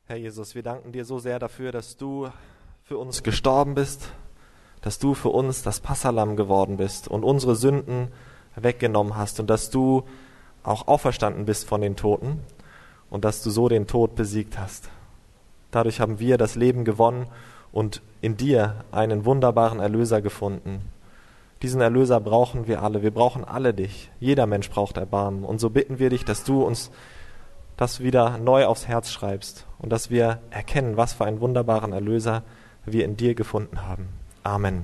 Herr Jesus, wir danken dir so sehr dafür, dass du für uns gestorben bist, dass du für uns das Passahlamm geworden bist und unsere Sünden weggenommen hast und dass du auch auferstanden bist von den Toten und dass du so den Tod besiegt hast. Dadurch haben wir das Leben gewonnen und in dir einen wunderbaren Erlöser gefunden. Diesen Erlöser brauchen wir alle. Wir brauchen alle dich. Jeder Mensch braucht Erbarmen. Und so bitten wir dich, dass du uns das wieder neu aufs Herz schreibst und dass wir erkennen, was für einen wunderbaren Erlöser wir in dir gefunden haben. Amen.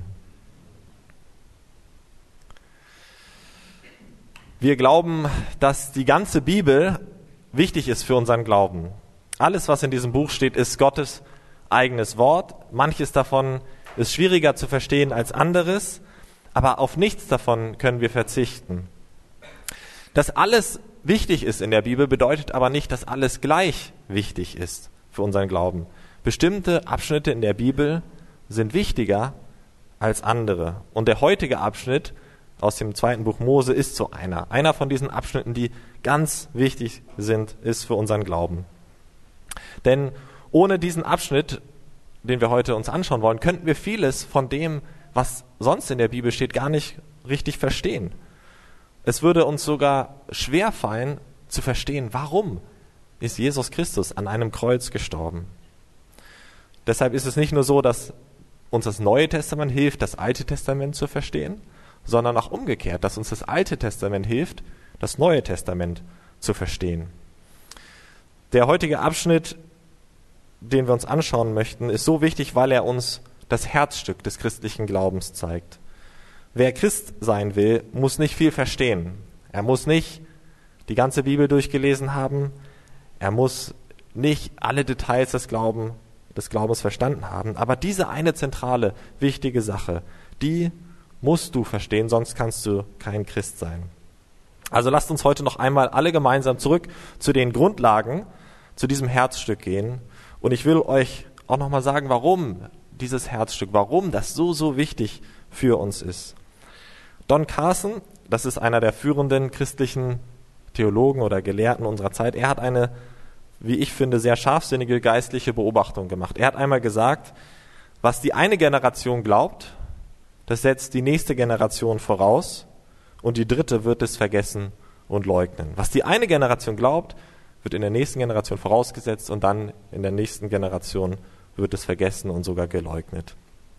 Wir glauben, dass die ganze Bibel wichtig ist für unseren Glauben. Alles, was in diesem Buch steht, ist Gottes eigenes Wort. Manches davon ist schwieriger zu verstehen als anderes, aber auf nichts davon können wir verzichten. Dass alles wichtig ist in der Bibel, bedeutet aber nicht, dass alles gleich wichtig ist für unseren Glauben. Bestimmte Abschnitte in der Bibel sind wichtiger als andere. Und der heutige Abschnitt aus dem 2. Buch Mose ist so einer. Einer von diesen Abschnitten, die ganz wichtig sind, ist für unseren Glauben. Denn ohne diesen Abschnitt, den wir heute uns anschauen wollen, könnten wir vieles von dem, was sonst in der Bibel steht, gar nicht richtig verstehen. Es würde uns sogar schwerfallen zu verstehen, warum ist Jesus Christus an einem Kreuz gestorben. Deshalb ist es nicht nur so, dass uns das Neue Testament hilft, das Alte Testament zu verstehen, sondern auch umgekehrt, dass uns das Alte Testament hilft, das Neue Testament zu verstehen. Der heutige Abschnitt, den wir uns anschauen möchten, ist so wichtig, weil er uns das Herzstück des christlichen Glaubens zeigt. Wer Christ sein will, muss nicht viel verstehen. Er muss nicht die ganze Bibel durchgelesen haben. Er muss nicht alle Details des Glaubens verstanden haben. Aber diese eine zentrale, wichtige Sache, die musst du verstehen, sonst kannst du kein Christ sein. Also lasst uns heute noch einmal alle gemeinsam zurück zu den Grundlagen, zu diesem Herzstück gehen. Und ich will euch auch nochmal sagen, warum dieses Herzstück, warum das so wichtig für uns ist. Don Carson, das ist einer der führenden christlichen Theologen oder Gelehrten unserer Zeit, er hat eine, wie ich finde, sehr scharfsinnige geistliche Beobachtung gemacht. Er hat einmal gesagt, was die eine Generation glaubt, das setzt die nächste Generation voraus und die dritte wird es vergessen und leugnen. Was die eine Generation glaubt, wird in der nächsten Generation vorausgesetzt und dann in der nächsten Generation wird es vergessen und sogar geleugnet.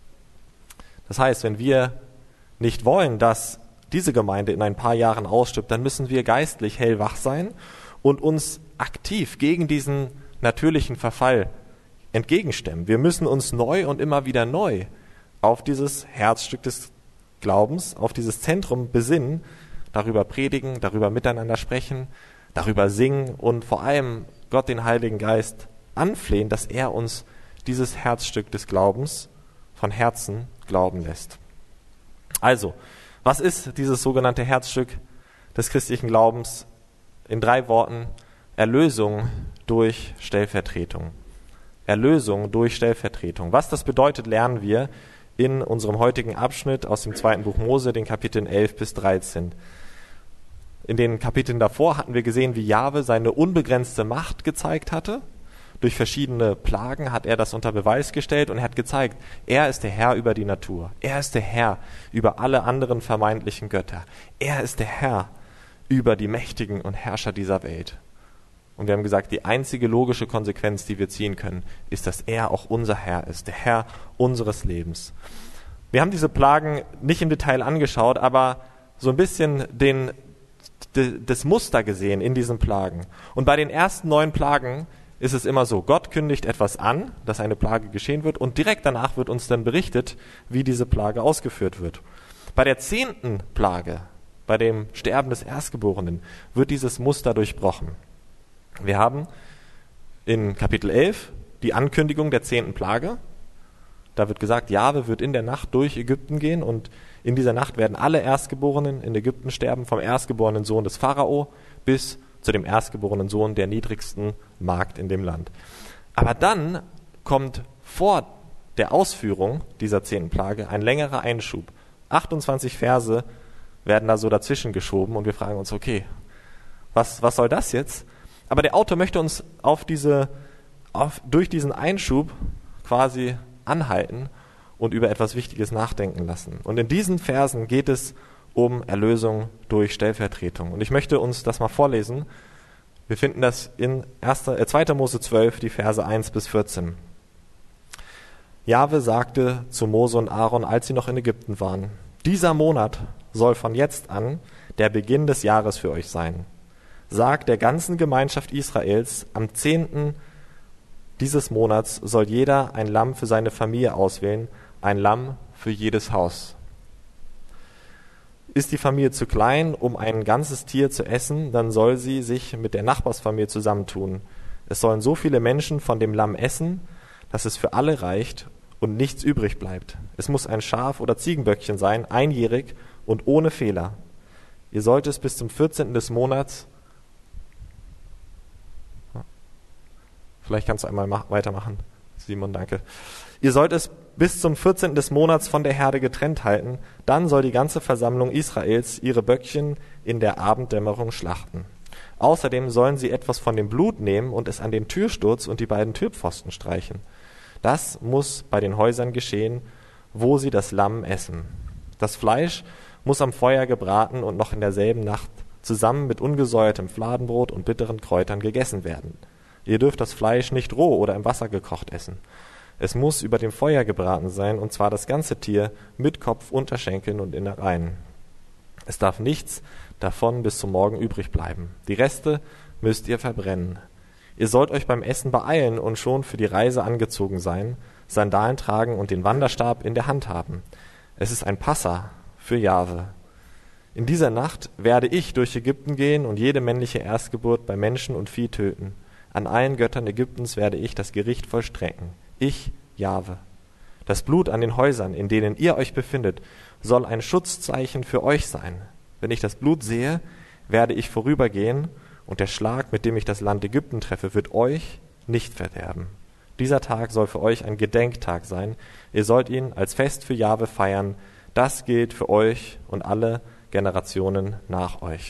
Das heißt, wenn wir nicht wollen, dass diese Gemeinde in ein paar Jahren ausstirbt, dann müssen wir geistlich hellwach sein und uns aktiv gegen diesen natürlichen Verfall entgegenstemmen. Wir müssen uns neu und immer wieder neu auf dieses Herzstück des Glaubens, auf dieses Zentrum besinnen, darüber predigen, darüber miteinander sprechen, darüber singen und vor allem Gott, den Heiligen Geist, anflehen, dass er uns dieses Herzstück des Glaubens von Herzen glauben lässt. Also, was ist dieses sogenannte Herzstück des christlichen Glaubens? In 3 Worten: Erlösung durch Stellvertretung. Erlösung durch Stellvertretung. Was das bedeutet, lernen wir in unserem heutigen Abschnitt aus dem 2. Buch Mose, den Kapiteln 11 bis 13. In den Kapiteln davor hatten wir gesehen, wie Jahwe seine unbegrenzte Macht gezeigt hatte. Durch verschiedene Plagen hat er das unter Beweis gestellt und er hat gezeigt, er ist der Herr über die Natur. Er ist der Herr über alle anderen vermeintlichen Götter. Er ist der Herr über die Mächtigen und Herrscher dieser Welt. Und wir haben gesagt, die einzige logische Konsequenz, die wir ziehen können, ist, dass er auch unser Herr ist, der Herr unseres Lebens. Wir haben diese Plagen nicht im Detail angeschaut, aber so ein bisschen das Muster gesehen in diesen Plagen. Und bei den ersten 9 Plagen ist es immer so, Gott kündigt etwas an, dass eine Plage geschehen wird und direkt danach wird uns dann berichtet, wie diese Plage ausgeführt wird. Bei der 10. Plage, bei dem Sterben des Erstgeborenen, wird dieses Muster durchbrochen. Wir haben in Kapitel 11 die Ankündigung der 10. Plage. Da wird gesagt, Jahwe wird in der Nacht durch Ägypten gehen und in dieser Nacht werden alle Erstgeborenen in Ägypten sterben, vom erstgeborenen Sohn des Pharao bis zu dem erstgeborenen Sohn der niedrigsten Magd in dem Land. Aber dann kommt vor der Ausführung dieser 10. Plage ein längerer Einschub. 28 Verse werden da so dazwischen geschoben und wir fragen uns, okay, was soll das jetzt? Aber der Autor möchte uns auf diese durch diesen Einschub quasi anhalten und über etwas Wichtiges nachdenken lassen. Und in diesen Versen geht es um Erlösung durch Stellvertretung. Und ich möchte uns das mal vorlesen. Wir finden das in 2. Mose 12, die Verse 1 bis 14. Jahwe sagte zu Mose und Aaron, als sie noch in Ägypten waren: Dieser Monat soll von jetzt an der Beginn des Jahres für euch sein. Sagt der ganzen Gemeinschaft Israels, am 10. dieses Monats soll jeder ein Lamm für seine Familie auswählen, ein Lamm für jedes Haus. Ist die Familie zu klein, um ein ganzes Tier zu essen, dann soll sie sich mit der Nachbarsfamilie zusammentun. Es sollen so viele Menschen von dem Lamm essen, dass es für alle reicht und nichts übrig bleibt. Es muss ein Schaf oder Ziegenböckchen sein, einjährig und ohne Fehler. Ihr sollt es bis zum 14. des Monats, vielleicht kannst du einmal weitermachen, Simon, danke. Ihr sollt es bis zum 14. des Monats von der Herde getrennt halten, dann soll die ganze Versammlung Israels ihre Böckchen in der Abenddämmerung schlachten. Außerdem sollen sie etwas von dem Blut nehmen und es an den Türsturz und die beiden Türpfosten streichen. Das muss bei den Häusern geschehen, wo sie das Lamm essen. Das Fleisch muss am Feuer gebraten und noch in derselben Nacht zusammen mit ungesäuertem Fladenbrot und bitteren Kräutern gegessen werden. Ihr dürft das Fleisch nicht roh oder im Wasser gekocht essen. Es muss über dem Feuer gebraten sein, und zwar das ganze Tier mit Kopf, Unterschenkeln und Innereien. Es darf nichts davon bis zum Morgen übrig bleiben. Die Reste müsst ihr verbrennen. Ihr sollt euch beim Essen beeilen und schon für die Reise angezogen sein, Sandalen tragen und den Wanderstab in der Hand haben. Es ist ein Passa für Jahwe. In dieser Nacht werde ich durch Ägypten gehen und jede männliche Erstgeburt bei Menschen und Vieh töten. An allen Göttern Ägyptens werde ich das Gericht vollstrecken. Ich, Jahwe. Das Blut an den Häusern, in denen ihr euch befindet, soll ein Schutzzeichen für euch sein. Wenn ich das Blut sehe, werde ich vorübergehen, und der Schlag, mit dem ich das Land Ägypten treffe, wird euch nicht verderben. Dieser Tag soll für euch ein Gedenktag sein. Ihr sollt ihn als Fest für Jahwe feiern. Das gilt für euch und alle Generationen nach euch.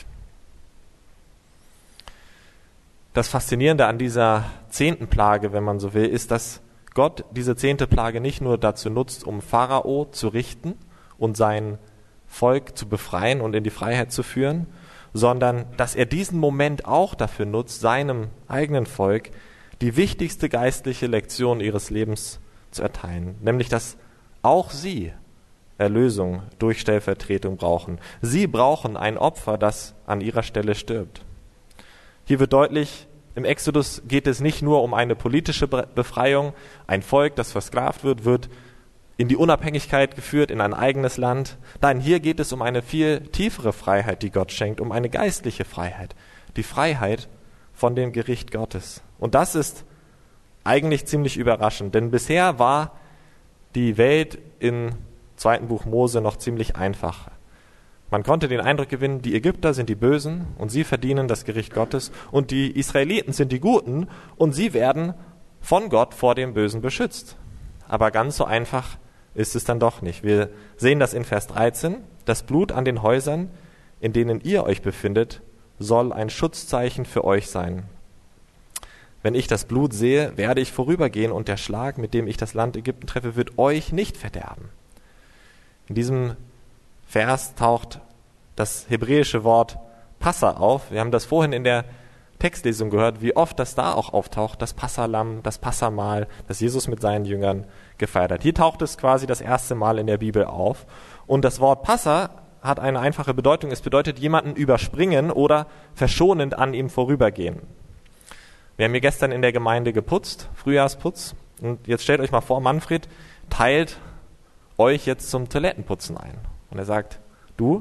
Das Faszinierende an dieser 10. Plage, wenn man so will, ist, dass Gott diese 10. Plage nicht nur dazu nutzt, um Pharao zu richten und sein Volk zu befreien und in die Freiheit zu führen, sondern dass er diesen Moment auch dafür nutzt, seinem eigenen Volk die wichtigste geistliche Lektion ihres Lebens zu erteilen, nämlich dass auch sie Erlösung durch Stellvertretung brauchen. Sie brauchen ein Opfer, das an ihrer Stelle stirbt. Hier wird deutlich, im Exodus geht es nicht nur um eine politische Befreiung. Ein Volk, das versklavt wird in die Unabhängigkeit geführt, in ein eigenes Land. Nein, hier geht es um eine viel tiefere Freiheit, die Gott schenkt, um eine geistliche Freiheit. Die Freiheit von dem Gericht Gottes. Und das ist eigentlich ziemlich überraschend, denn bisher war die Welt im 2. Buch Mose noch ziemlich einfach. Man konnte den Eindruck gewinnen, die Ägypter sind die Bösen und sie verdienen das Gericht Gottes, und die Israeliten sind die Guten und sie werden von Gott vor dem Bösen beschützt. Aber ganz so einfach ist es dann doch nicht. Wir sehen das in Vers 13. Das Blut an den Häusern, in denen ihr euch befindet, soll ein Schutzzeichen für euch sein. Wenn ich das Blut sehe, werde ich vorübergehen, und der Schlag, mit dem ich das Land Ägypten treffe, wird euch nicht verderben. In diesem Vers taucht das hebräische Wort Passa auf. Wir haben das vorhin in der Textlesung gehört, wie oft das da auch auftaucht, das Passalamm, das Passamahl, das Jesus mit seinen Jüngern gefeiert hat. Hier taucht es quasi das erste Mal in der Bibel auf. Und das Wort Passa hat eine einfache Bedeutung. Es bedeutet jemanden überspringen oder verschonend an ihm vorübergehen. Wir haben hier gestern in der Gemeinde geputzt, Frühjahrsputz. Und jetzt stellt euch mal vor, Manfred teilt euch jetzt zum Toilettenputzen ein. Und er sagt, du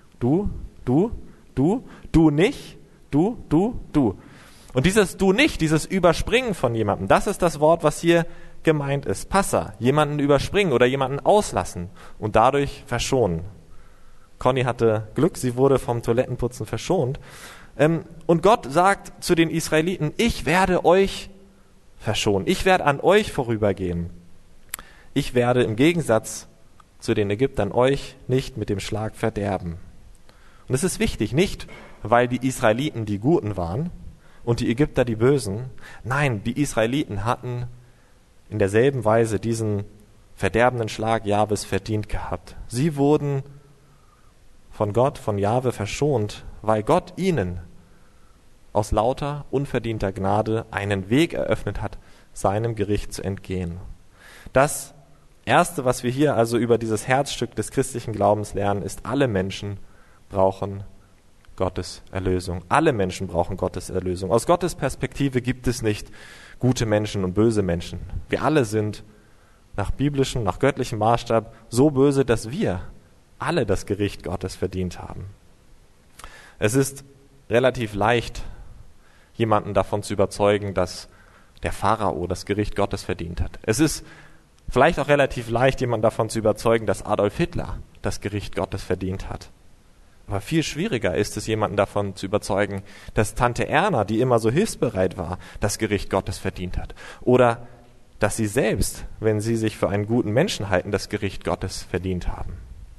nicht, du. Und dieses du nicht, dieses Überspringen von jemandem, das ist das Wort, was hier gemeint ist. Passa, jemanden überspringen oder jemanden auslassen und dadurch verschonen. Conny hatte Glück, sie wurde vom Toilettenputzen verschont. Und Gott sagt zu den Israeliten, ich werde euch verschonen, ich werde an euch vorübergehen. Ich werde im Gegensatz zu den Ägyptern euch nicht mit dem Schlag verderben. Und es ist wichtig, nicht weil die Israeliten die Guten waren, und die Ägypter die Bösen. Nein, die Israeliten hatten in derselben Weise diesen verderbenden Schlag Jahwes verdient gehabt. Sie wurden von Gott, von Jahwe verschont, weil Gott ihnen aus lauter, unverdienter Gnade einen Weg eröffnet hat, seinem Gericht zu entgehen. Das Erste, was wir hier also über dieses Herzstück des christlichen Glaubens lernen, ist, alle Menschen brauchen Gottes Erlösung. Alle Menschen brauchen Gottes Erlösung. Aus Gottes Perspektive gibt es nicht gute Menschen und böse Menschen. Wir alle sind nach biblischem, nach göttlichem Maßstab so böse, dass wir alle das Gericht Gottes verdient haben. Es ist relativ leicht, jemanden davon zu überzeugen, dass der Pharao das Gericht Gottes verdient hat. Es ist vielleicht auch relativ leicht, jemanden davon zu überzeugen, dass Adolf Hitler das Gericht Gottes verdient hat. Aber viel schwieriger ist es, jemanden davon zu überzeugen, dass Tante Erna, die immer so hilfsbereit war, das Gericht Gottes verdient hat. Oder dass sie selbst, wenn sie sich für einen guten Menschen halten, das Gericht Gottes verdient haben.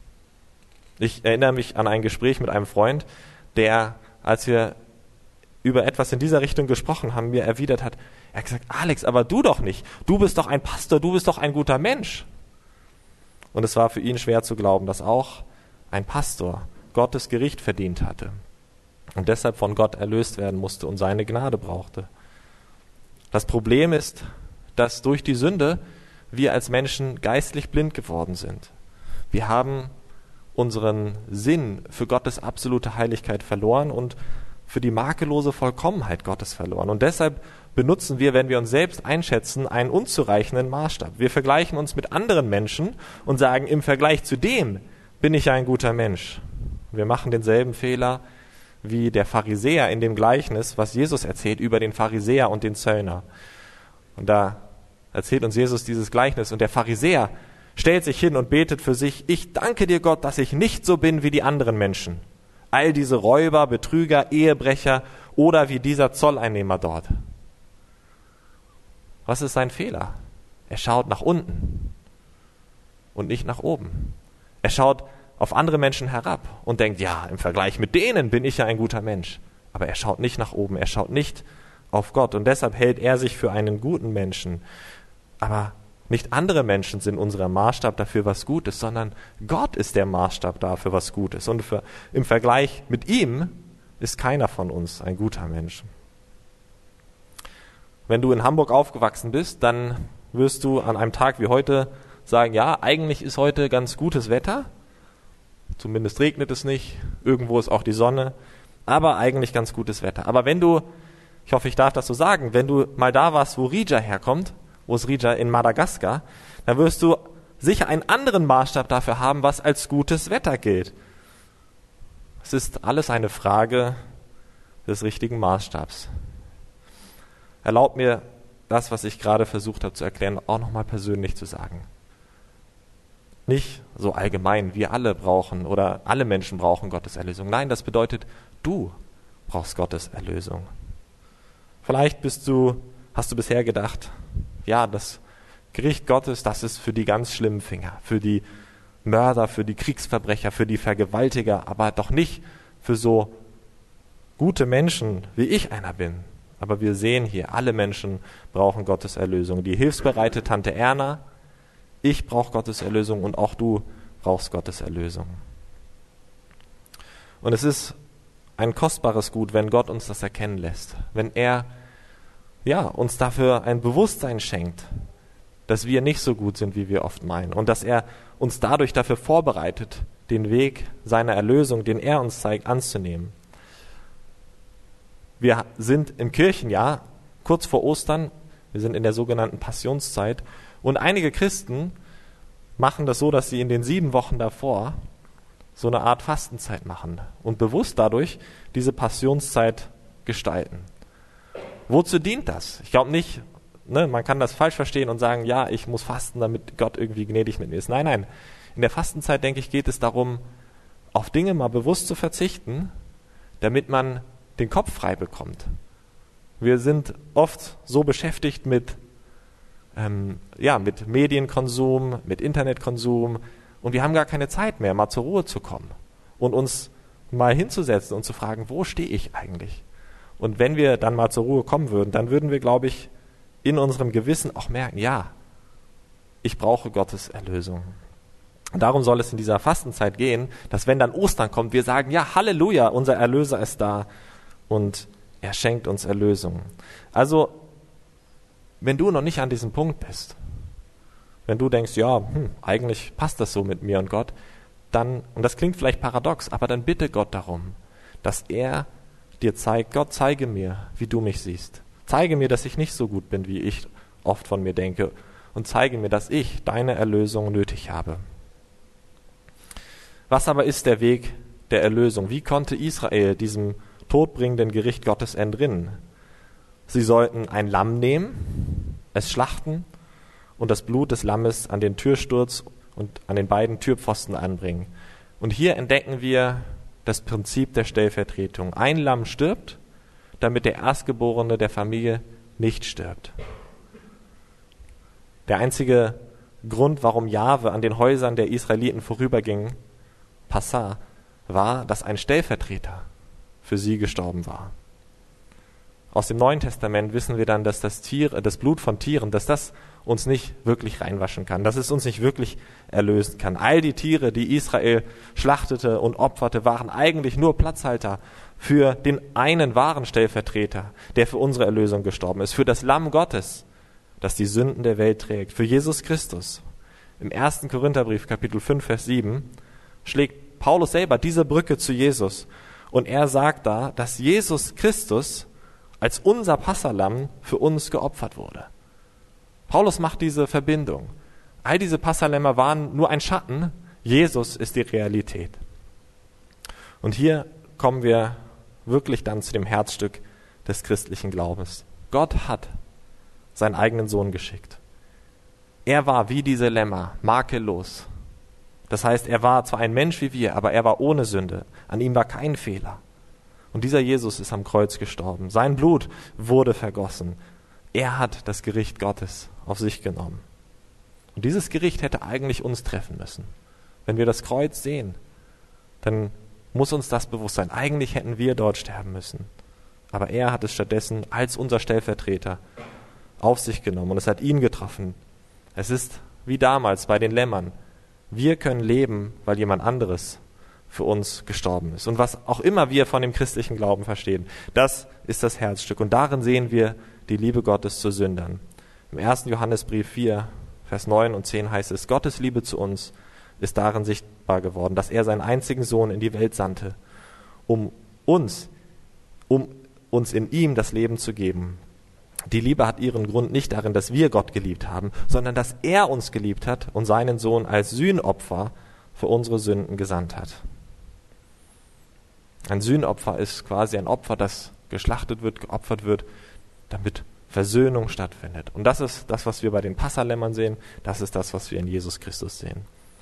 Ich erinnere mich an ein Gespräch mit einem Freund, der, als wir über etwas in dieser Richtung gesprochen haben, mir erwidert hat, er hat gesagt, Alex, aber du doch nicht. Du bist doch ein Pastor, du bist doch ein guter Mensch. Und es war für ihn schwer zu glauben, dass auch ein Pastor Gottes Gericht verdient hatte und deshalb von Gott erlöst werden musste und seine Gnade brauchte. Das Problem ist, dass durch die Sünde wir als Menschen geistlich blind geworden sind. Wir haben unseren Sinn für Gottes absolute Heiligkeit verloren und für die makellose Vollkommenheit Gottes verloren. Und deshalb benutzen wir, wenn wir uns selbst einschätzen, einen unzureichenden Maßstab. Wir vergleichen uns mit anderen Menschen und sagen, im Vergleich zu dem bin ich ein guter Mensch. Wir machen denselben Fehler wie der Pharisäer in dem Gleichnis, was Jesus erzählt über den Pharisäer und den Zöllner. Und da erzählt uns Jesus dieses Gleichnis und der Pharisäer stellt sich hin und betet für sich, ich danke dir Gott, dass ich nicht so bin wie die anderen Menschen. All diese Räuber, Betrüger, Ehebrecher oder wie dieser Zolleinnehmer dort. Was ist sein Fehler? Er schaut nach unten und nicht nach oben. Er schaut auf andere Menschen herab und denkt, ja, im Vergleich mit denen bin ich ja ein guter Mensch. Aber er schaut nicht nach oben, er schaut nicht auf Gott und deshalb hält er sich für einen guten Menschen. Aber nicht andere Menschen sind unser Maßstab dafür, was gut ist, sondern Gott ist der Maßstab dafür, was gut ist. Und im Vergleich mit ihm ist keiner von uns ein guter Mensch. Wenn du in Hamburg aufgewachsen bist, dann wirst du an einem Tag wie heute sagen, ja, eigentlich ist heute ganz gutes Wetter. Zumindest regnet es nicht, irgendwo ist auch die Sonne, aber eigentlich ganz gutes Wetter. Aber wenn du, ich hoffe, ich darf das so sagen, wenn du mal da warst, wo Rija herkommt, wo ist Rija in Madagaskar, dann wirst du sicher einen anderen Maßstab dafür haben, was als gutes Wetter gilt. Es ist alles eine Frage des richtigen Maßstabs. Erlaubt mir, das, was ich gerade versucht habe zu erklären, auch nochmal persönlich zu sagen. Nicht so allgemein, wir alle brauchen oder alle Menschen brauchen Gottes Erlösung. Nein, das bedeutet, du brauchst Gottes Erlösung. Vielleicht hast du bisher gedacht, ja, das Gericht Gottes, das ist für die ganz schlimmen Finger, für die Mörder, für die Kriegsverbrecher, für die Vergewaltiger, aber doch nicht für so gute Menschen, wie ich einer bin. Aber wir sehen hier, alle Menschen brauchen Gottes Erlösung. Die hilfsbereite Tante Erna, ich brauche Gottes Erlösung und auch du brauchst Gottes Erlösung. Und es ist ein kostbares Gut, wenn Gott uns das erkennen lässt, wenn er uns dafür ein Bewusstsein schenkt, dass wir nicht so gut sind, wie wir oft meinen und dass er uns dadurch dafür vorbereitet, den Weg seiner Erlösung, den er uns zeigt, anzunehmen. Wir sind im Kirchenjahr, kurz vor Ostern, wir sind in der sogenannten Passionszeit und einige Christen machen das so, dass sie in den 7 Wochen davor so eine Art Fastenzeit machen und bewusst dadurch diese Passionszeit gestalten. Wozu dient das? Ich glaube nicht, man kann das falsch verstehen und sagen, ja, ich muss fasten, damit Gott irgendwie gnädig mit mir ist. Nein. In der Fastenzeit, denke ich, geht es darum, auf Dinge mal bewusst zu verzichten, damit man den Kopf frei bekommt. Wir sind oft so beschäftigt mit Medienkonsum, mit Internetkonsum und wir haben gar keine Zeit mehr, mal zur Ruhe zu kommen und uns mal hinzusetzen und zu fragen, wo stehe ich eigentlich? Und wenn wir dann mal zur Ruhe kommen würden, dann würden wir, glaube ich, in unserem Gewissen auch merken, ja, ich brauche Gottes Erlösung. Und darum soll es in dieser Fastenzeit gehen, dass wenn dann Ostern kommt, wir sagen, ja, Halleluja, unser Erlöser ist da und er schenkt uns Erlösung. Also, wenn du noch nicht an diesem Punkt bist, wenn du denkst, ja, eigentlich passt das so mit mir und Gott, dann, und das klingt vielleicht paradox, aber dann bitte Gott darum, dass er dir zeigt, Gott, zeige mir, wie du mich siehst. Zeige mir, dass ich nicht so gut bin, wie ich oft von mir denke. Und zeige mir, dass ich deine Erlösung nötig habe. Was aber ist der Weg der Erlösung? Wie konnte Israel diesem todbringenden Gericht Gottes entrinnen? Sie sollten ein Lamm nehmen, es schlachten und das Blut des Lammes an den Türsturz und an den beiden Türpfosten anbringen. Und hier entdecken wir das Prinzip der Stellvertretung. Ein Lamm stirbt, damit der Erstgeborene der Familie nicht stirbt. Der einzige Grund, warum Jahwe an den Häusern der Israeliten vorüberging, Passah, war, dass ein Stellvertreter für sie gestorben war. Aus dem Neuen Testament wissen wir dann, dass das Blut von Tieren, dass das uns nicht wirklich reinwaschen kann, dass es uns nicht wirklich erlösen kann. All die Tiere, die Israel schlachtete und opferte, waren eigentlich nur Platzhalter für den einen wahren Stellvertreter, der für unsere Erlösung gestorben ist, für das Lamm Gottes, das die Sünden der Welt trägt, für Jesus Christus. Im 1. Korintherbrief, Kapitel 5, Vers 7, schlägt Paulus selber diese Brücke zu Jesus. Und er sagt da, dass Jesus Christus als unser Passahlamm für uns geopfert wurde. Paulus macht diese Verbindung. All diese Passalämmer waren nur ein Schatten, Jesus ist die Realität. Und hier kommen wir wirklich dann zu dem Herzstück des christlichen Glaubens. Gott hat seinen eigenen Sohn geschickt. Er war wie diese Lämmer, makellos. Das heißt, er war zwar ein Mensch wie wir, aber er war ohne Sünde. An ihm war kein Fehler. Und dieser Jesus ist am Kreuz gestorben. Sein Blut wurde vergossen. Er hat das Gericht Gottes auf sich genommen. Und dieses Gericht hätte eigentlich uns treffen müssen. Wenn wir das Kreuz sehen, dann muss uns das bewusst sein. Eigentlich hätten wir dort sterben müssen. Aber er hat es stattdessen als unser Stellvertreter auf sich genommen und es hat ihn getroffen. Es ist wie damals bei den Lämmern. Wir können leben, weil jemand anderes für uns gestorben ist. Und was auch immer wir von dem christlichen Glauben verstehen, das ist das Herzstück. Und darin sehen wir die Liebe Gottes zu Sündern. Im 1. Johannesbrief 4, Vers 9 und 10 heißt es, Gottes Liebe zu uns ist darin sichtbar geworden, dass er seinen einzigen Sohn in die Welt sandte, um uns in ihm das Leben zu geben. Die Liebe hat ihren Grund nicht darin, dass wir Gott geliebt haben, sondern dass er uns geliebt hat und seinen Sohn als Sühnopfer für unsere Sünden gesandt hat. Ein Sühnopfer ist quasi ein Opfer, das geschlachtet wird, geopfert wird, damit Versöhnung stattfindet. Und das ist das, was wir bei den Passalämmern sehen, das ist das, was wir in Jesus Christus sehen.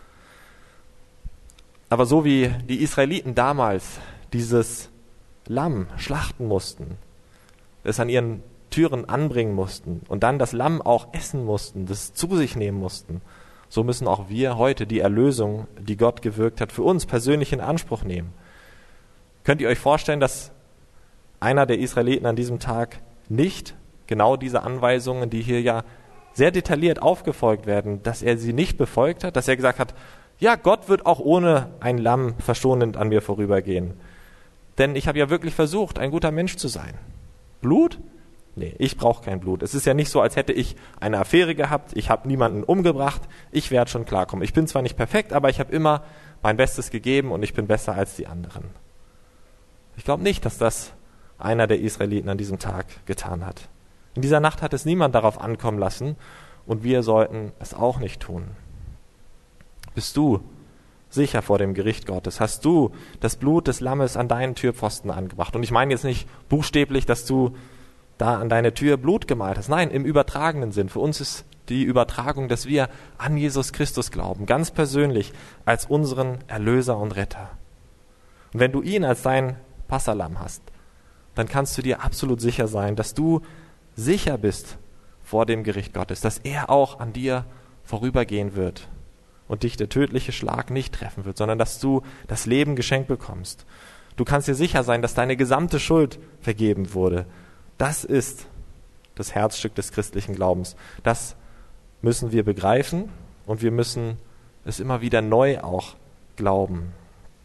Aber so wie die Israeliten damals dieses Lamm schlachten mussten, es an ihren Türen anbringen mussten und dann das Lamm auch essen mussten, das zu sich nehmen mussten, so müssen auch wir heute die Erlösung, die Gott gewirkt hat, für uns persönlich in Anspruch nehmen. Könnt ihr euch vorstellen, dass einer der Israeliten an diesem Tag nicht genau diese Anweisungen, die hier ja sehr detailliert aufgefolgt werden, dass er sie nicht befolgt hat, dass er gesagt hat, ja, Gott wird auch ohne ein Lamm verschonend an mir vorübergehen. Denn ich habe ja wirklich versucht, ein guter Mensch zu sein. Blut? Nee, ich brauche kein Blut. Es ist ja nicht so, als hätte ich eine Affäre gehabt, ich habe niemanden umgebracht, ich werde schon klarkommen. Ich bin zwar nicht perfekt, aber ich habe immer mein Bestes gegeben und ich bin besser als die anderen. Ich glaube nicht, dass das einer der Israeliten an diesem Tag getan hat. In dieser Nacht hat es niemand darauf ankommen lassen und wir sollten es auch nicht tun. Bist du sicher vor dem Gericht Gottes? Hast du das Blut des Lammes an deinen Türpfosten angebracht? Und ich meine jetzt nicht buchstäblich, dass du da an deine Tür Blut gemalt hast. Nein, im übertragenen Sinn. Für uns ist die Übertragung, dass wir an Jesus Christus glauben, ganz persönlich als unseren Erlöser und Retter. Und wenn du ihn als dein Passahlamm hast, dann kannst du dir absolut sicher sein, dass du sicher bist vor dem Gericht Gottes, dass er auch an dir vorübergehen wird und dich der tödliche Schlag nicht treffen wird, sondern dass du das Leben geschenkt bekommst. Du kannst dir sicher sein, dass deine gesamte Schuld vergeben wurde. Das ist das Herzstück des christlichen Glaubens. Das müssen wir begreifen und wir müssen es immer wieder neu auch glauben.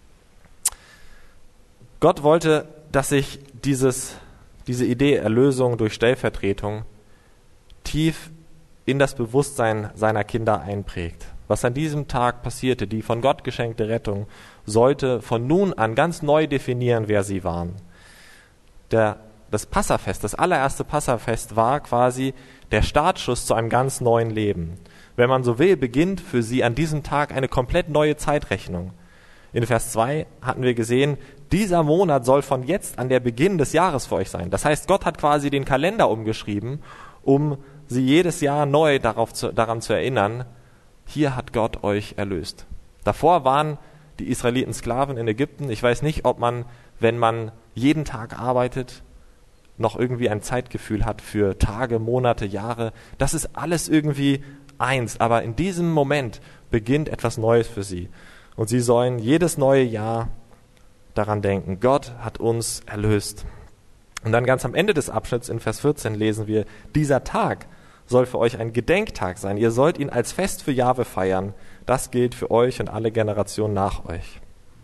Gott wollte, dass sich diese Idee Erlösung durch Stellvertretung tief in das Bewusstsein seiner Kinder einprägt. Was an diesem Tag passierte, die von Gott geschenkte Rettung, sollte von nun an ganz neu definieren, wer sie waren. Das Passafest, das allererste Passafest war quasi der Startschuss zu einem ganz neuen Leben. Wenn man so will, beginnt für sie an diesem Tag eine komplett neue Zeitrechnung. In Vers 2 hatten wir gesehen, dieser Monat soll von jetzt an der Beginn des Jahres für euch sein. Das heißt, Gott hat quasi den Kalender umgeschrieben, um sie jedes Jahr neu daran zu erinnern, hier hat Gott euch erlöst. Davor waren die Israeliten Sklaven in Ägypten. Ich weiß nicht, ob man, wenn man jeden Tag arbeitet, noch irgendwie ein Zeitgefühl hat für Tage, Monate, Jahre. Das ist alles irgendwie eins. Aber in diesem Moment beginnt etwas Neues für sie. Und sie sollen jedes neue Jahr daran denken, Gott hat uns erlöst. Und dann ganz am Ende des Abschnitts in Vers 14 lesen wir, dieser Tag soll für euch ein Gedenktag sein. Ihr sollt ihn als Fest für Jahwe feiern. Das gilt für euch und alle Generationen nach euch.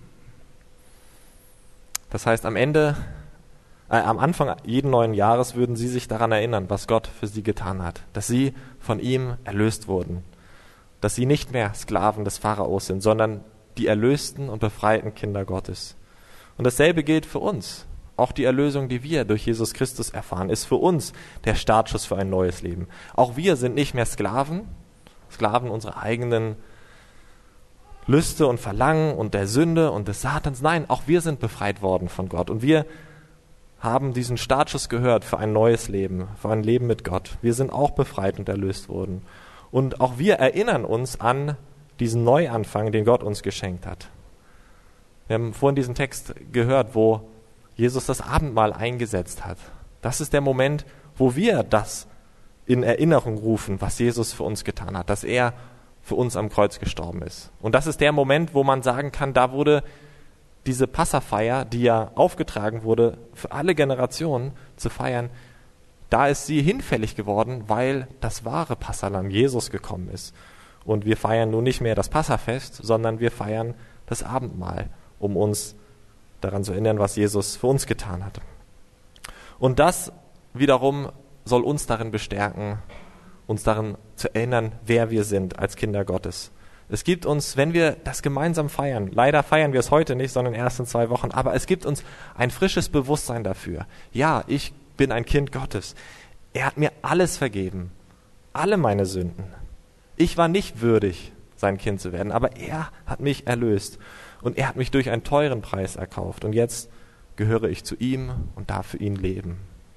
Das heißt, am Anfang jeden neuen Jahres würden sie sich daran erinnern, was Gott für sie getan hat. Dass sie von ihm erlöst wurden. Dass sie nicht mehr Sklaven des Pharaos sind, sondern die erlösten und befreiten Kinder Gottes. Und dasselbe gilt für uns. Auch die Erlösung, die wir durch Jesus Christus erfahren, ist für uns der Startschuss für ein neues Leben. Auch wir sind nicht mehr Sklaven unserer eigenen Lüste und Verlangen und der Sünde und des Satans. Nein, auch wir sind befreit worden von Gott. Und wir haben diesen Startschuss gehört für ein neues Leben, für ein Leben mit Gott. Wir sind auch befreit und erlöst worden. Und auch wir erinnern uns an diesen Neuanfang, den Gott uns geschenkt hat. Wir haben vorhin diesen Text gehört, wo Jesus das Abendmahl eingesetzt hat. Das ist der Moment, wo wir das in Erinnerung rufen, was Jesus für uns getan hat, dass er für uns am Kreuz gestorben ist. Und das ist der Moment, wo man sagen kann, da wurde diese Passafeier, die ja aufgetragen wurde, für alle Generationen zu feiern, da ist sie hinfällig geworden, weil das wahre Passahlamm Jesus gekommen ist. Und wir feiern nun nicht mehr das Passafest, sondern wir feiern das Abendmahl, um uns daran zu erinnern, was Jesus für uns getan hat. Und das wiederum soll uns darin bestärken, uns daran zu erinnern, wer wir sind als Kinder Gottes. Es gibt uns, wenn wir das gemeinsam feiern, leider feiern wir es heute nicht, sondern erst in 2 Wochen, aber es gibt uns ein frisches Bewusstsein dafür. Ja, ich bin ein Kind Gottes. Er hat mir alles vergeben, alle meine Sünden. Ich war nicht würdig, sein Kind zu werden, aber er hat mich erlöst. Und er hat mich durch einen teuren Preis erkauft. Und jetzt gehöre ich zu ihm und darf für ihn leben.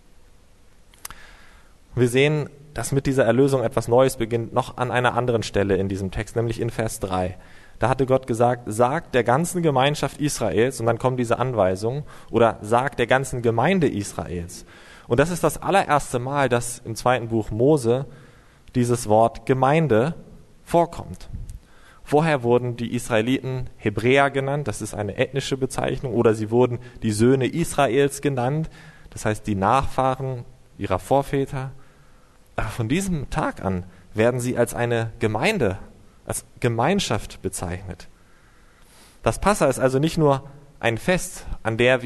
Wir sehen, dass mit dieser Erlösung etwas Neues beginnt, noch an einer anderen Stelle in diesem Text, nämlich in Vers 3. Da hatte Gott gesagt, sagt der ganzen Gemeinschaft Israels, und dann kommt diese Anweisung, oder sagt der ganzen Gemeinde Israels. Und das ist das allererste Mal, dass im 2. Buch Mose dieses Wort Gemeinde vorkommt. Vorher wurden die Israeliten Hebräer genannt, das ist eine ethnische Bezeichnung, oder sie wurden die Söhne Israels genannt, das heißt die Nachfahren ihrer Vorväter. Aber von diesem Tag an werden sie als eine Gemeinde, als Gemeinschaft bezeichnet. Das Passa ist also nicht nur ein Fest, an dem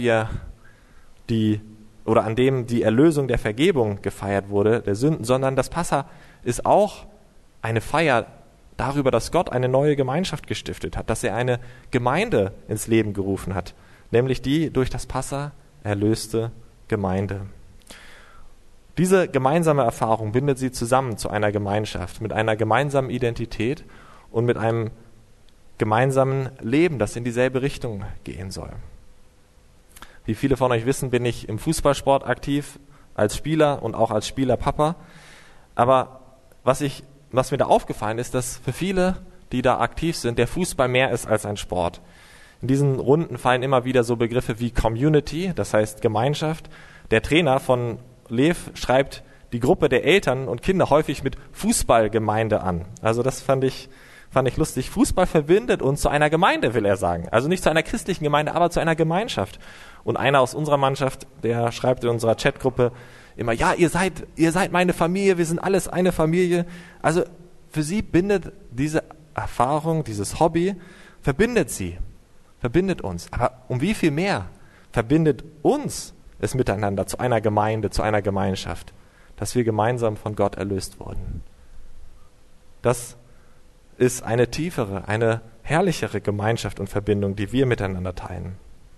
die Erlösung der Vergebung gefeiert wurde, der Sünden, sondern das Passa ist auch eine Feier darüber, dass Gott eine neue Gemeinschaft gestiftet hat, dass er eine Gemeinde ins Leben gerufen hat, nämlich die durch das Passa erlöste Gemeinde. Diese gemeinsame Erfahrung bindet sie zusammen zu einer Gemeinschaft, mit einer gemeinsamen Identität und mit einem gemeinsamen Leben, das in dieselbe Richtung gehen soll. Wie viele von euch wissen, bin ich im Fußballsport aktiv, als Spieler und auch als Spielerpapa. Aber was mir da aufgefallen ist, dass für viele, die da aktiv sind, der Fußball mehr ist als ein Sport. In diesen Runden fallen immer wieder so Begriffe wie Community, das heißt Gemeinschaft. Der Trainer von Lev schreibt die Gruppe der Eltern und Kinder häufig mit Fußballgemeinde an. Also das fand ich fand ich lustig, Fußball verbindet uns zu einer Gemeinde, will er sagen. Also nicht zu einer christlichen Gemeinde, aber zu einer Gemeinschaft. Und einer aus unserer Mannschaft, der schreibt in unserer Chatgruppe immer, ja, ihr seid meine Familie, wir sind alles eine Familie. Also für sie bindet diese Erfahrung, dieses Hobby, verbindet uns. Aber um wie viel mehr verbindet uns es miteinander zu einer Gemeinde, zu einer Gemeinschaft, dass wir gemeinsam von Gott erlöst wurden. Das ist eine tiefere, eine herrlichere Gemeinschaft und Verbindung, die wir miteinander teilen.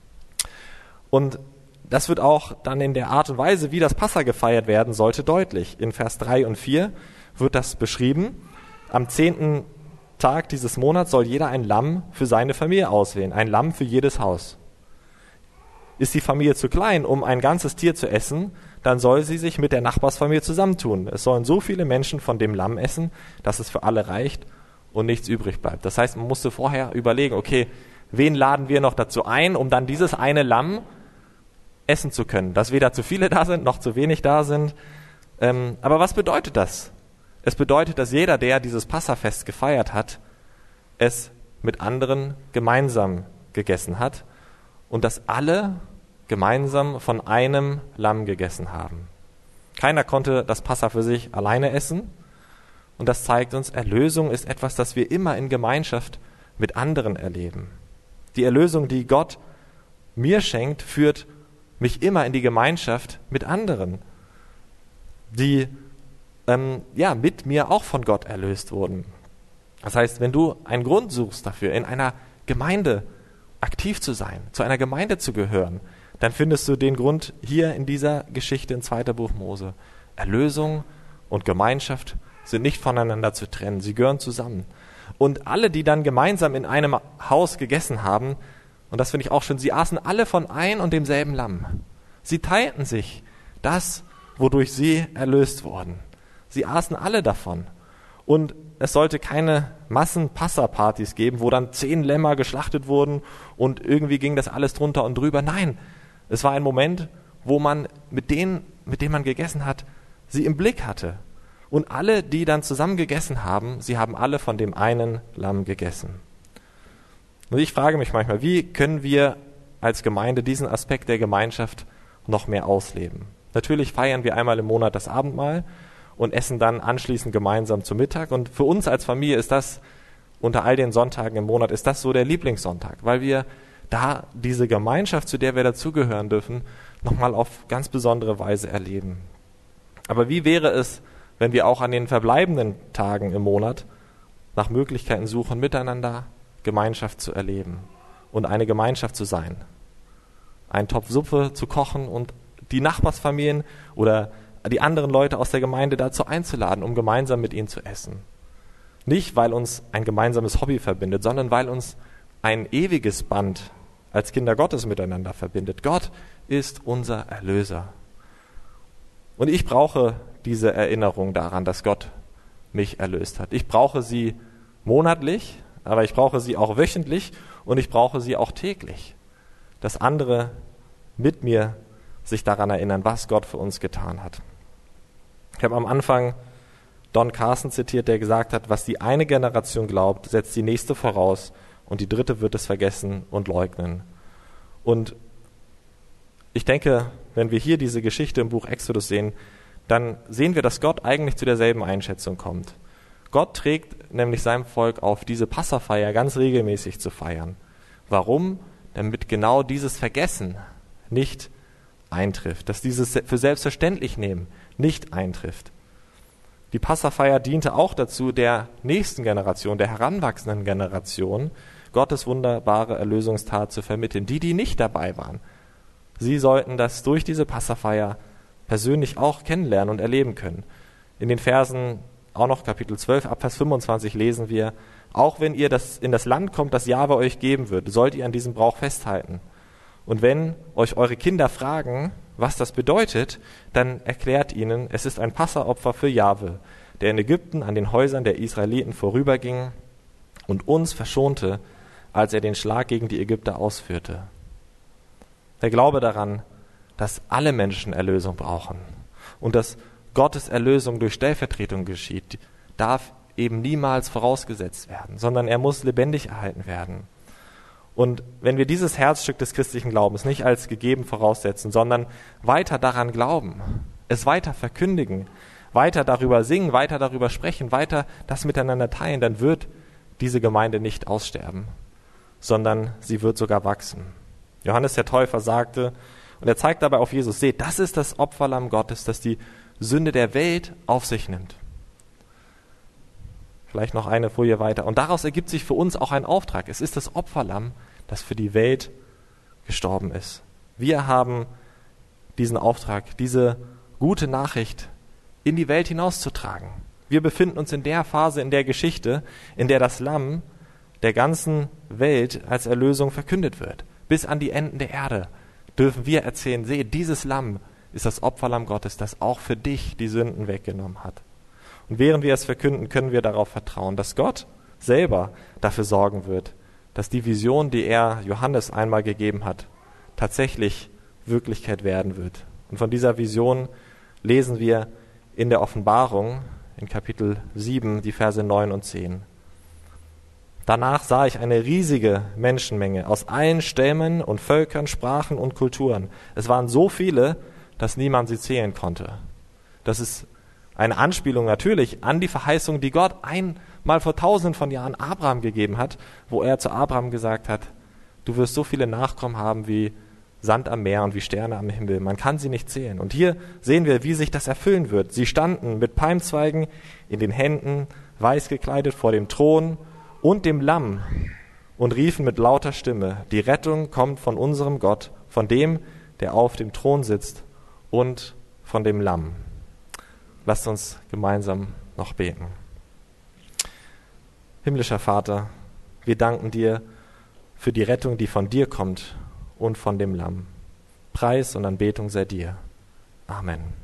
Und das wird auch dann in der Art und Weise, wie das Passa gefeiert werden sollte, deutlich. In Vers 3 und 4 wird das beschrieben. Am 10. Tag dieses Monats soll jeder ein Lamm für seine Familie auswählen, ein Lamm für jedes Haus. Ist die Familie zu klein, um ein ganzes Tier zu essen, dann soll sie sich mit der Nachbarsfamilie zusammentun. Es sollen so viele Menschen von dem Lamm essen, dass es für alle reicht und nichts übrig bleibt. Das heißt, man musste vorher überlegen, okay, wen laden wir noch dazu ein, um dann dieses eine Lamm essen zu können, dass weder zu viele da sind, noch zu wenig da sind. Aber was bedeutet das? Es bedeutet, dass jeder, der dieses Passafest gefeiert hat, es mit anderen gemeinsam gegessen hat und dass alle gemeinsam von einem Lamm gegessen haben. Keiner konnte das Passa für sich alleine essen und das zeigt uns, Erlösung ist etwas, das wir immer in Gemeinschaft mit anderen erleben. Die Erlösung, die Gott mir schenkt, führt mich immer in die Gemeinschaft mit anderen, die mit mir auch von Gott erlöst wurden. Das heißt, wenn du einen Grund suchst dafür, in einer Gemeinde aktiv zu sein, zu einer Gemeinde zu gehören, dann findest du den Grund hier in dieser Geschichte in 2. Buch Mose. Erlösung und Gemeinschaft sind nicht voneinander zu trennen, sie gehören zusammen. Und alle, die dann gemeinsam in einem Haus gegessen haben, und das finde ich auch schön, sie aßen alle von ein und demselben Lamm. Sie teilten sich das, wodurch sie erlöst wurden. Sie aßen alle davon. Und es sollte keine Massen-Passa-Partys geben, wo dann 10 Lämmer geschlachtet wurden und irgendwie ging das alles drunter und drüber. Nein, es war ein Moment, wo man mit denen man gegessen hat, sie im Blick hatte. Und alle, die dann zusammen gegessen haben, sie haben alle von dem einen Lamm gegessen. Und ich frage mich manchmal, wie können wir als Gemeinde diesen Aspekt der Gemeinschaft noch mehr ausleben? Natürlich feiern wir einmal im Monat das Abendmahl und essen dann anschließend gemeinsam zu Mittag. Und für uns als Familie ist das, unter all den Sonntagen im Monat, ist das so der Lieblingssonntag, weil wir da diese Gemeinschaft, zu der wir dazugehören dürfen, nochmal auf ganz besondere Weise erleben. Aber wie wäre es, wenn wir auch an den verbleibenden Tagen im Monat nach Möglichkeiten suchen, miteinander Gemeinschaft zu erleben und eine Gemeinschaft zu sein? Einen Topf Suppe zu kochen und die Nachbarsfamilien oder die anderen Leute aus der Gemeinde dazu einzuladen, um gemeinsam mit ihnen zu essen. Nicht, weil uns ein gemeinsames Hobby verbindet, sondern weil uns ein ewiges Band als Kinder Gottes miteinander verbindet. Gott ist unser Erlöser. Und ich brauche diese Erinnerung daran, dass Gott mich erlöst hat. Ich brauche sie monatlich, aber ich brauche sie auch wöchentlich und ich brauche sie auch täglich, dass andere mit mir sich daran erinnern, was Gott für uns getan hat. Ich habe am Anfang Don Carson zitiert, der gesagt hat, was die eine Generation glaubt, setzt die nächste voraus und die dritte wird es vergessen und leugnen. Und ich denke, wenn wir hier diese Geschichte im Buch Exodus sehen, dann sehen wir, dass Gott eigentlich zu derselben Einschätzung kommt. Gott trägt nämlich seinem Volk auf, diese Passafeier ganz regelmäßig zu feiern. Warum? Damit genau dieses Vergessen nicht eintrifft, dass dieses für selbstverständlich nehmen nicht eintrifft. Die Passafeier diente auch dazu, der nächsten Generation, der heranwachsenden Generation, Gottes wunderbare Erlösungstat zu vermitteln. Die nicht dabei waren, sie sollten das durch diese Passafeier persönlich auch kennenlernen und erleben können. In den Versen, auch noch Kapitel 12, ab Vers 25 lesen wir, auch wenn ihr in das Land kommt, das Jahwe euch geben wird, sollt ihr an diesem Brauch festhalten. Und wenn euch eure Kinder fragen, was das bedeutet, dann erklärt ihnen, es ist ein Passaopfer für Jahwe, der in Ägypten an den Häusern der Israeliten vorüberging und uns verschonte, als er den Schlag gegen die Ägypter ausführte. Der Glaube daran, dass alle Menschen Erlösung brauchen und dass Gottes Erlösung durch Stellvertretung geschieht, darf eben niemals vorausgesetzt werden, sondern er muss lebendig erhalten werden. Und wenn wir dieses Herzstück des christlichen Glaubens nicht als gegeben voraussetzen, sondern weiter daran glauben, es weiter verkündigen, weiter darüber singen, weiter darüber sprechen, weiter das miteinander teilen, dann wird diese Gemeinde nicht aussterben, sondern sie wird sogar wachsen. Johannes der Täufer sagte, und er zeigt dabei auf Jesus, seht, das ist das Opferlamm Gottes, das die Sünde der Welt auf sich nimmt. Vielleicht noch eine Folie weiter. Und daraus ergibt sich für uns auch ein Auftrag. Es ist das Opferlamm, das für die Welt gestorben ist. Wir haben diesen Auftrag, diese gute Nachricht in die Welt hinauszutragen. Wir befinden uns in der Phase in der Geschichte, in der das Lamm der ganzen Welt als Erlösung verkündet wird. Bis an die Enden der Erde dürfen wir erzählen, sehe, dieses Lamm ist das Opferlamm Gottes, das auch für dich die Sünden weggenommen hat. Und während wir es verkünden, können wir darauf vertrauen, dass Gott selber dafür sorgen wird, dass die Vision, die er Johannes einmal gegeben hat, tatsächlich Wirklichkeit werden wird. Und von dieser Vision lesen wir in der Offenbarung in Kapitel 7, die Verse 9 und 10. Danach sah ich eine riesige Menschenmenge aus allen Stämmen und Völkern, Sprachen und Kulturen. Es waren so viele, dass niemand sie zählen konnte. Das ist eine Anspielung natürlich an die Verheißung, die Gott einmal vor tausenden von Jahren Abraham gegeben hat, wo er zu Abraham gesagt hat, du wirst so viele Nachkommen haben wie Sand am Meer und wie Sterne am Himmel. Man kann sie nicht zählen. Und hier sehen wir, wie sich das erfüllen wird. Sie standen mit Palmzweigen in den Händen, weiß gekleidet vor dem Thron und dem Lamm und riefen mit lauter Stimme, die Rettung kommt von unserem Gott, von dem, der auf dem Thron sitzt und von dem Lamm. Lasst uns gemeinsam noch beten. Himmlischer Vater, wir danken dir für die Rettung, die von dir kommt und von dem Lamm. Preis und Anbetung sei dir. Amen.